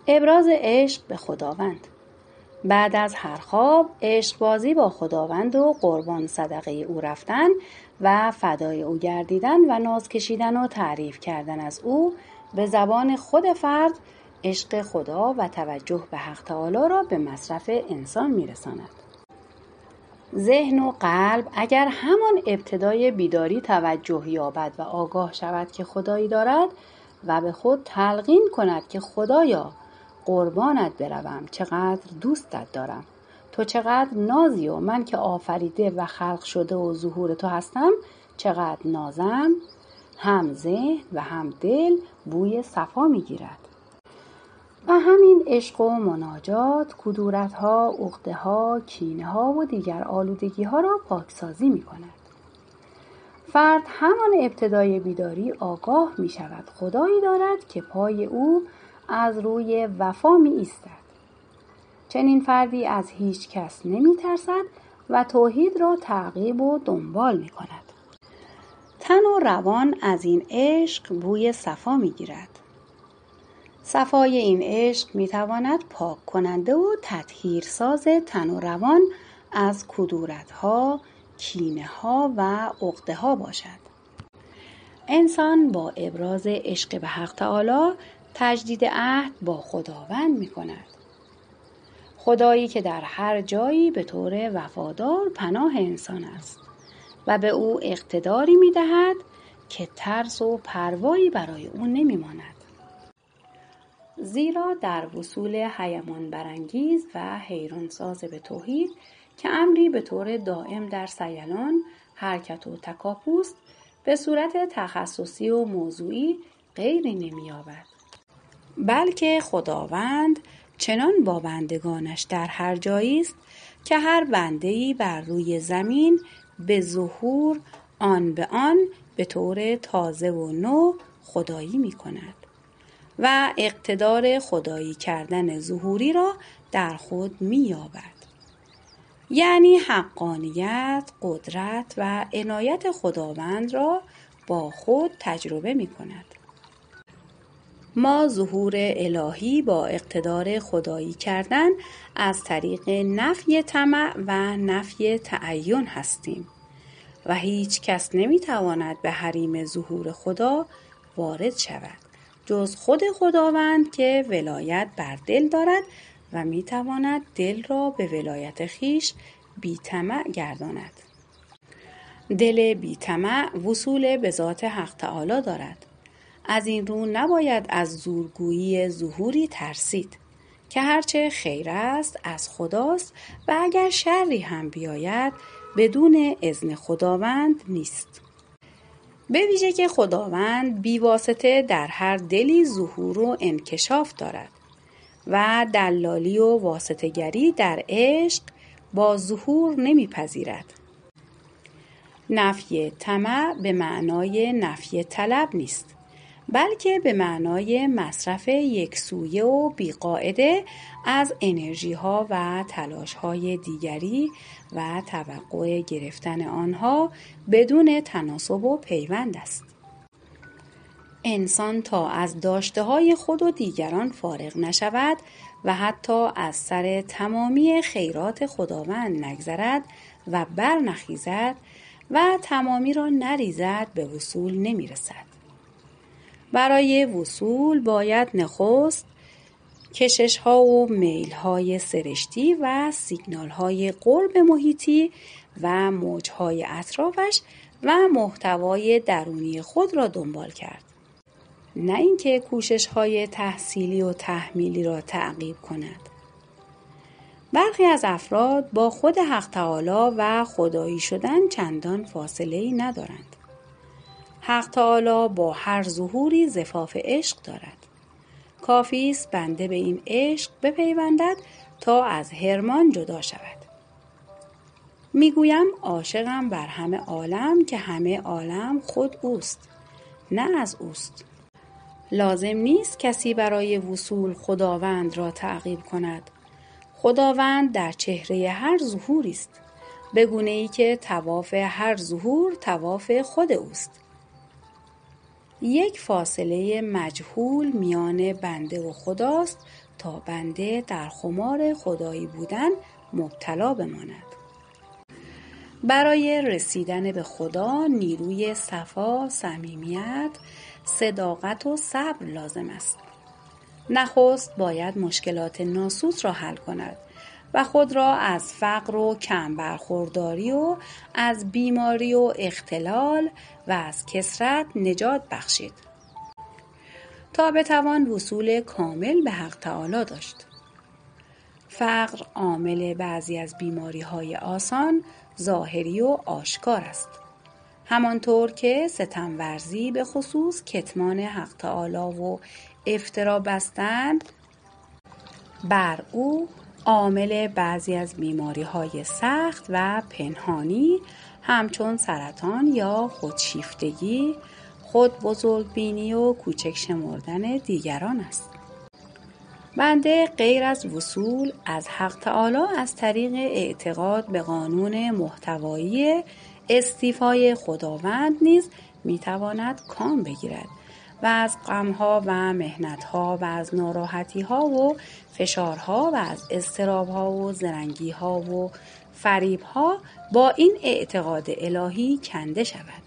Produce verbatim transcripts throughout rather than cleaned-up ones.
ابراز عشق به خداوند. بعد از هر خواب عشق بازی با خداوند و قربان صدقه او رفتن و فدای او گردیدن و ناز کشیدن و تعریف کردن از او به زبان خود فرد عشق خدا و توجه به حق تعالی را به مصرف انسان میرساند. ذهن و قلب اگر همان ابتدای بیداری توجه یابد و آگاه شود که خدایی دارد و به خود تلقین کند که خدایا قربانت بروم، چقدر دوستت دارم، تو چقدر نازی و من که آفریده و خلق شده و ظهور تو هستم چقدر نازم، هم ذهن و هم دل بوی صفا میگیرد. و همین عشق و مناجات کدورت‌ها، عقده‌ها، کینه‌ها و دیگر آلودگی‌ها را پاکسازی می‌کند. فرد همان ابتدای بیداری آگاه می‌شود خدایی دارد که پای او از روی وفا می‌ایستد. چنین فردی از هیچ کس نمی‌ترسد و توحید را تعقیب و دنبال می‌کند. تن و روان از این عشق بوی صفا می‌گیرد. صفای این عشق می‌تواند پاک کننده و تطهیرساز تن و روان از کدورت‌ها، کینه‌ها و عقده‌ها باشد. انسان با ابراز عشق به حق تعالی تجدید عهد با خداوند می‌کند. خدایی که در هر جایی به طور وفادار پناه انسان است و به او اقتداری می‌دهد که ترس و پروایی برای او نمی‌ماند. زیرا در وصول هیمان برانگیز و حیرانساز به توحید که امری به طور دائم در سیلان، حرکت و تکاپوست، به صورت تخصصی و موضوعی غیری نمی‌یابد. بلکه خداوند چنان با بندگانش در هر جایی است که هر بنده‌ای بر روی زمین به ظهور آن به آن به طور تازه و نو خدایی می‌کند و اقتدار خدایی کردن ظهوری را در خود می‌یابد. یعنی حقانیت، قدرت و عنایت خداوند را با خود تجربه می‌کند. ما ظهور الهی با اقتدار خدایی کردن از طریق نفی طمع و نفی تعین هستیم و هیچ کس نمی‌تواند به حریم ظهور خدا وارد شود جز خود خداوند که ولایت بر دل دارد و می‌تواند دل را به ولایت خویش بی طمع گرداند. دل بی طمع وصول به ذات حق تعالی دارد. از این رو نباید از زورگویی ظهوری ترسید که هرچه خیر است از خداست و اگر شری هم بیاید بدون اذن خداوند نیست. به ویژه که خداوند بی واسطه در هر دلی ظهور و انکشاف دارد و دلالی و واسطه گری در عشق با ظهور نمیپذیرد. نفی طمع به معنای نفی طلب نیست، بلکه به معنای مصرف یکسویه و بیقاعده از انرژی ها و تلاش های دیگری و توقع گرفتن آنها بدون تناسب و پیوند است. انسان تا از داشته های خود و دیگران فارغ نشود و حتی از سر تمامی خیرات خداوند نگذرد و بر نخیزد و تمامی را نریزد به وصول نمی رسد. برای وصول باید نخست کشش ها و میل های سرشتی و سیگنال های قرب محیطی و موج های اطرافش و محتوای درونی خود را دنبال کرد. نه اینکه کوشش های تحصیلی و تحمیلی را تعقیب کند. برخی از افراد با خود حق تعالی و خدایی شدن چندان فاصله‌ای ندارند. حق تعالی با هر ظهوری زفاف عشق دارد. کافی است بنده به این عشق بپیوندد تا از حرمان جدا شود. میگویم عاشقم بر همه عالم که همه عالم خود اوست، نه از اوست. لازم نیست کسی برای وصول خداوند را تعقیب کند. خداوند در چهره هر ظهوری است، به گونه‌ای که طواف هر ظهور طواف خود اوست. یک فاصله مجهول میان بنده و خداست تا بنده در خمار خدایی بودن مبتلا بماند. برای رسیدن به خدا نیروی صفا، صمیمیت، صداقت و صبر لازم است. نخست باید مشکلات ناسوت را حل کند و خود را از فقر و کم برخورداری و از بیماری و اختلال و از کثرت نجات بخشید تا بتوان وصول کامل به حق تعالی داشت. فقر عامل بعضی از بیماری‌های آسان، ظاهری و آشکار است. همانطور که ستم ورزی به خصوص کتمان حق تعالی و افترا بستن بر او عامل بعضی از بیماری‌های سخت و پنهانی همچون سرطان یا خودشیفتگی، خود بزرگ بینی و کوچک شمردن دیگران است. بنده غیر از وصول از حق تعالی از طریق اعتقاد به قانون محتوایی استیفای خداوند نیز میتواند کام بگیرد و از غمها و محنتها و از ناراحتیها و فشارها و از اضطرابها و زرنگیها و فریبها با این اعتقاد الهی کنده شود.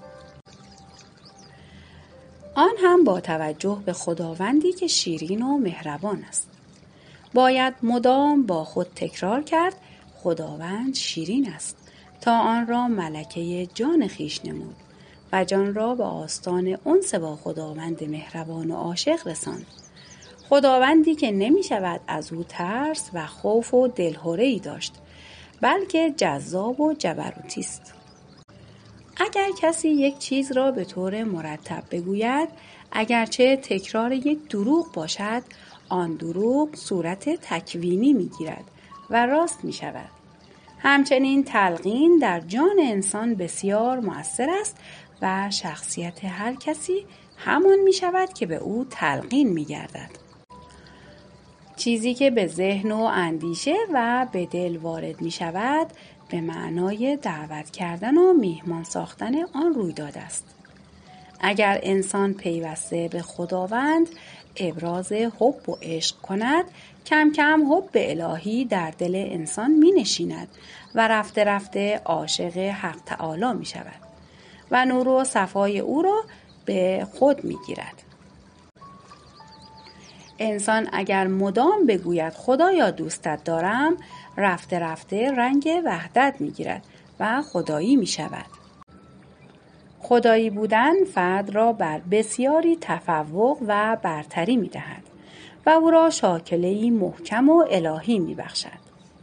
آن هم با توجه به خداوندی که شیرین و مهربان است. باید مدام با خود تکرار کرد خداوند شیرین است تا آن را ملکه جان خویش نمود و جان را به آستان انس با خداوند مهربان و عاشق رساند. خداوندی که نمی شود از او ترس و خوف و دلهره‌ای داشت، بلکه جذاب و جبروتی است. اگر کسی یک چیز را به طور مرتب بگوید، اگرچه تکرار یک دروغ باشد، آن دروغ صورت تکوینی می گیرد و راست می شود. همچنین تلقین در جان انسان بسیار مؤثر است و شخصیت هر کسی همان می شود که به او تلقین می گردد. چیزی که به ذهن و اندیشه و به دل وارد می شود به معنای دعوت کردن و میهمان ساختن آن رویداد است. اگر انسان پیوسته به خداوند ابراز حب و عشق کند، کم کم حب الهی در دل انسان می نشیند و رفته رفته عاشق حق تعالی می شود و نور و صفای او را به خود می گیرد. انسان اگر مدام بگوید خدایا دوستت دارم، رفته رفته رنگ وحدت می گیرد و خدایی می شود. خدایی بودن فرد را بر بسیاری تفوق و برتری می دهد و او را شاکله‌ای محکم و الهی می بخشد.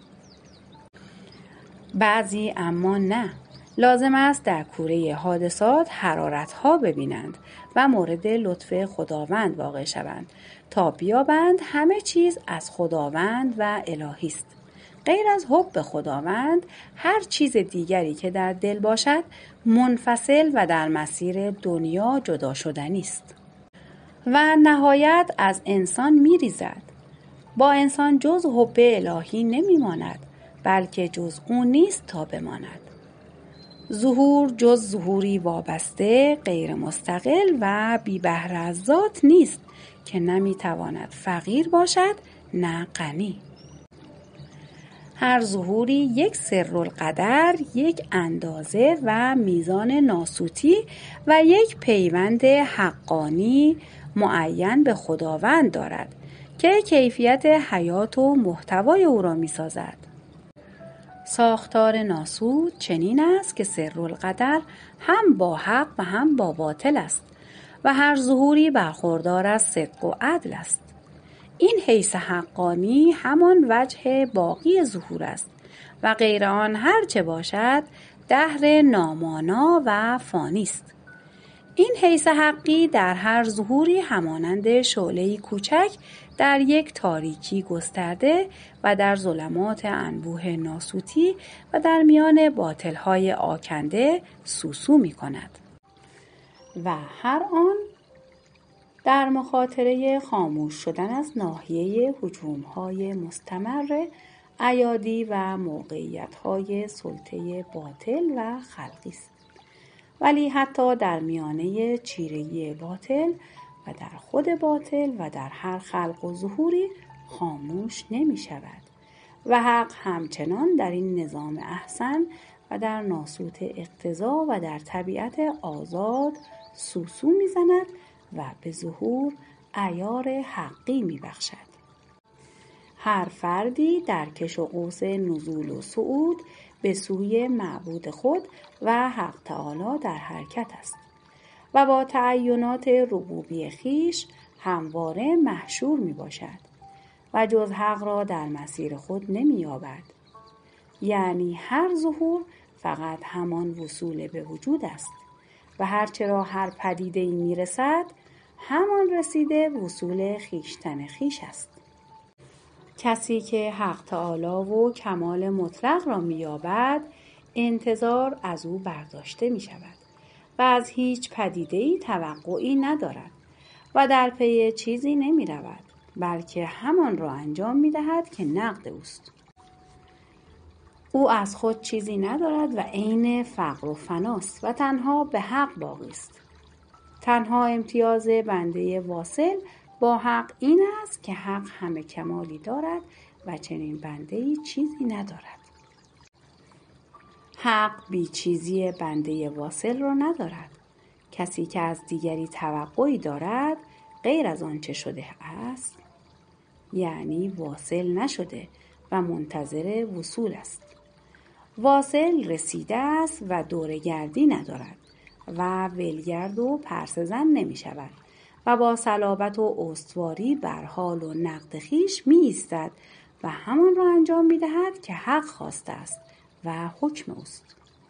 بعضی اما نه. لازم است در کوره حادثات حرارتها ببینند و مورد لطف خداوند واقع شوند تا بیابند همه چیز از خداوند و الهی است. غیر از حب خداوند هر چیز دیگری که در دل باشد منفصل و در مسیر دنیا جدا شدنی است و نهایت از انسان می ریزد. با انسان جز حب الهی نمی ماند، بلکه جز او نیست تا بماند. ظهور جز ظهوری وابسته، غیر مستقل و بی بهره از ذات نیست که نمی تواند فقیر باشد نه غنی. هر ظهوری یک سرالقدر، یک اندازه و میزان ناسوتی و یک پیوند حقانی معین به خداوند دارد که کیفیت حیات و محتوای او را می سازد. ساختار ناسوت چنین است که سرالقدر هم با حق و هم با باطل است و هر ظهوری برخوردار از صدق و عدل است. این حیث حقانی همان وجه باقی ظهور است و غیر آن هر چه باشد دهر نامانا و فانی است. این حیث حقی در هر ظهوری همانند شعله‌ای کوچک در یک تاریکی گسترده و در ظلمات انبوه ناسوتی و در میان باطل‌های آکنده سوسو می کند و هر آن در مخاطره خاموش شدن از ناحیه هجوم‌های مستمر ایادی و موقعیت‌های سلطه باطل و خلقی است. ولی حتی در میانه چیرگی باطل و در خود باطل و در هر خلق و ظهوری خاموش نمی شود و حق همچنان در این نظام احسن و در ناسوت اقتضا و در طبیعت آزاد سوسو می زند و به ظهور عیار حقی می بخشد. هر فردی در کش و قوس نزول و صعود به سوی معبود خود و حق تعالی در حرکت است و با تعینات ربوبی خویش همواره محشور می باشد و جز حق را در مسیر خود نمی یابد. یعنی هر ظهور فقط همان وصول به وجود است و هرچه را هر پدیده‌ای می رسد همان رسیده وصول خویشتن خویش است. کسی که حق تعالی و کمال مطلق را می یابد انتظار از او برداشته می شود و از هیچ پدیده‌ای توقعی ندارد و در پی چیزی نمی رود بلکه همان را انجام می دهد که نقد اوست. او از خود چیزی ندارد و عین فقر و فناست و تنها به حق باقی است. تنها امتیاز بنده واصل با حق این است که حق همه کمالی دارد و چنین بنده‌ای چیزی ندارد. حق بی چیزی بنده واصل را ندارد. کسی که از دیگری توقعی دارد غیر از آنچه شده است یعنی واصل نشده و منتظر وصول است. واصل رسیده است و دوره‌گردی ندارد و ولگرد و پرسه زن نمی شود و با صلابت و استواری بر حال و نقد خویش می ایستد و همان را انجام می دهد که حق خواسته است و حکم اوست.